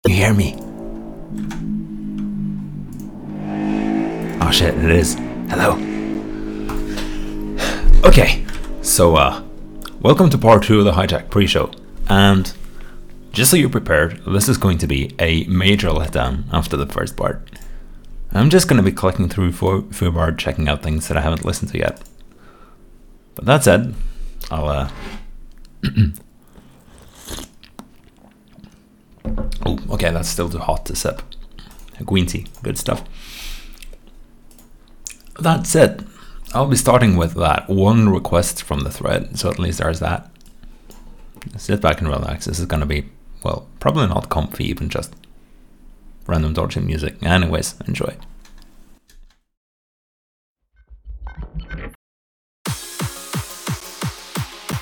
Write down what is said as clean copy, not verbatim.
You hear me? Oh shit, it is. Hello. Okay, so welcome to part 2 of the Hijack pre-show. And just so you're prepared, this is going to be a major letdown after the first part. I'm just going to be clicking through Foobar, checking out things that I haven't listened to yet. But that said, I'll oh, okay, that's still too hot to sip. Green tea, good stuff. That said, I'll be starting with that one request from the thread, so at least there's that. Sit back and relax. This is going to be, well, probably not comfy, even just random dodgy music. Anyways, enjoy.